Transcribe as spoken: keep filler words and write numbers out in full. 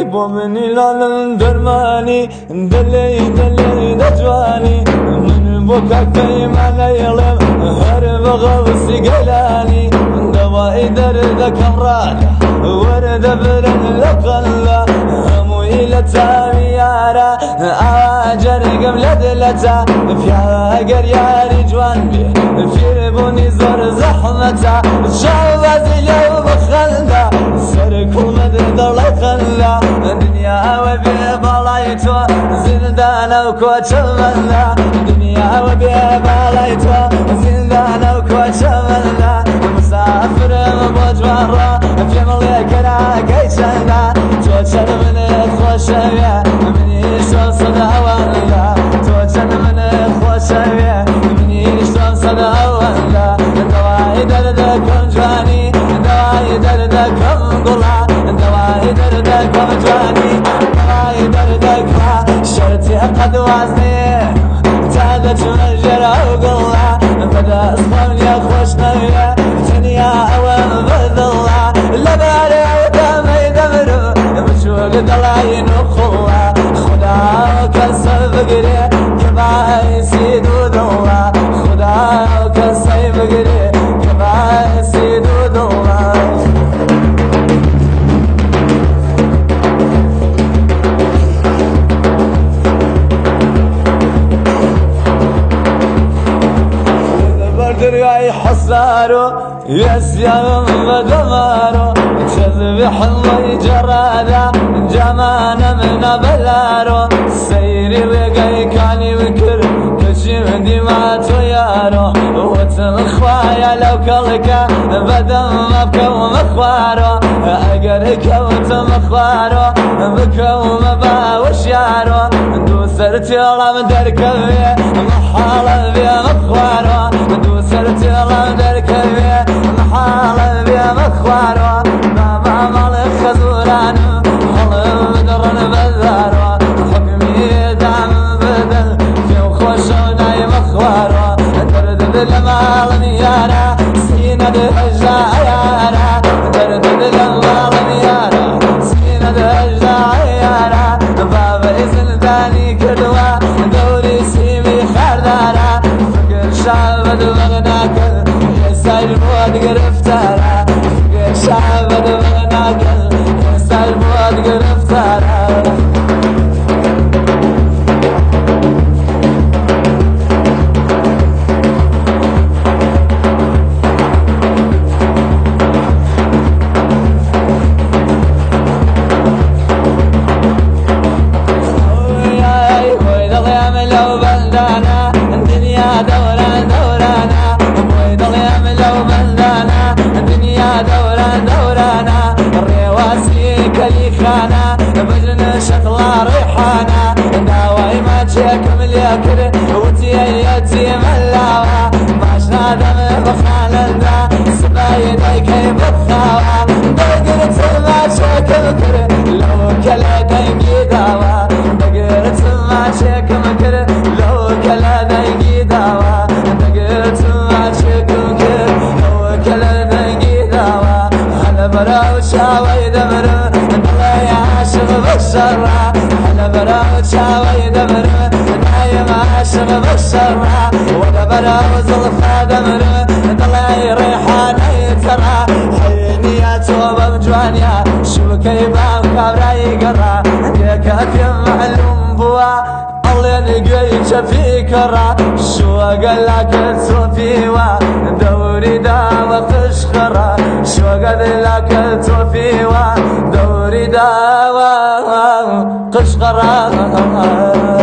بو منی لالن درمانی دلی دلی دجوانی من بو کاکتای مالیلم هر بغوصی گلانی دوای درد کمرانا ورد برن لقلا هموی لتاویارا آجر قبل دلتا فيها قرياري جوان بي في بوني زور زحمتا شعب زلو بخلا سركو مدد الله خلا دنيا وبي بالايتو زندانا وكوتشملا دنيا وبي بالايتو زندانا وكوتشملا مسافر بوجوارا في مليك راكيشنا توجن من خوشويا مني شو صدى ولا توجن من خوشويا مني شو صدى ولا دواي دردكم جواني دواي دردكم قلا دواي دردكم جواني دواي دردكم شرتي قد وازني تعدت نجرة وقلا بدا اصفن يا خوشنويا دنيا اوام بذلا لباري ودمي دمرو بشوق دلاين وخوا خدا وكسر فقري كما يسيد وذلا خدا وكسر فقري كما يسيد وذلا درياي حصارو يسيان ودمارو تذبح الله جرادا جمانا من بلارو سيري رقاي كاني وكر كشم دماتو يارو وتمخوايا لو كلكا بدم مبكا ومخوارو اقرك وتمخوارو بكا ومبا وشيارو دو سرتي الله مدركبي محالة بيا مخوارو دو سرتي الله مدركبي محالة بيا مخوارو بابا مالك خزورانو حلم بدرن بذارو حكمي دعم بدل في وخوشوناي مخوارو درد بالمال ميارا سينا دهجا عيارا درد بالمال ميارا سينا دهجا عيارا بابا إذن داني كدوا دوري سيمي خردارا فكر شعب دمغناك يسال مواد قرفتارا فكر شعب دمغناك يسال مواد قرفتارا بجن شطلة ريحانة داوي ما تشيكم اليكر وتي يتيم اللاوة ماشنا دم بخالندا سبايدي كي بخاوة دقرت ما تشيكم كر لو كلا دنقي داوة دقرت ما تشيكم كر لو كلا دنقي داوة دقرت ما تشيكم كر لو كلا دنقي داوة هلا براو شاوي دمر بالشرع أنا براو شاوي دمر دايم عاشق بالشرع وأنا براو زلفة دمر طلعي ريحاني ترى حيني يا توبة بجوانيا شو كيبان كابراي قرا ياك أكيم معلوم بوا الله نقيش في كرا شو قال لك توفيوا دوري داوة قشقرا شو قال لك توفيوا دوري داوة قشقرا